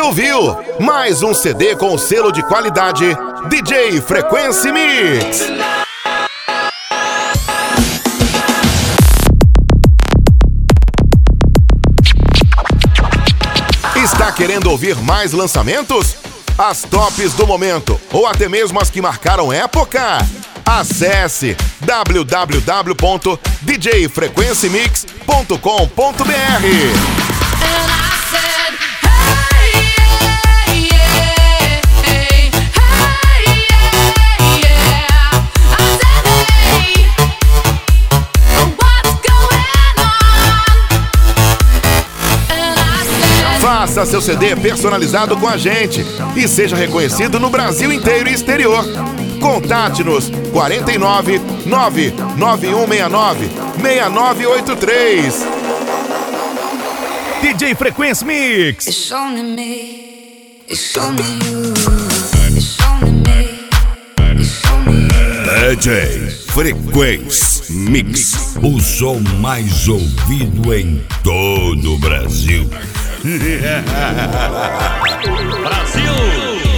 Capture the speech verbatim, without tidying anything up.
ouviu mais um C D com o selo de qualidade D J Frequency Mix. Está querendo ouvir mais lançamentos? As tops do momento ou até mesmo as que marcaram época? Acesse w w w ponto d j frequency mix ponto com ponto b r. Faça seu C D personalizado com a gente e seja reconhecido no Brasil inteiro e exterior. Contate-nos quarenta e nove, nove nove um seis nove, seis nove oito três. D J Frequency Mix. It's only me, it's only you, it's only me, it's only you. D J Frequency Mix, o som mais ouvido em todo o Brasil. Brasil!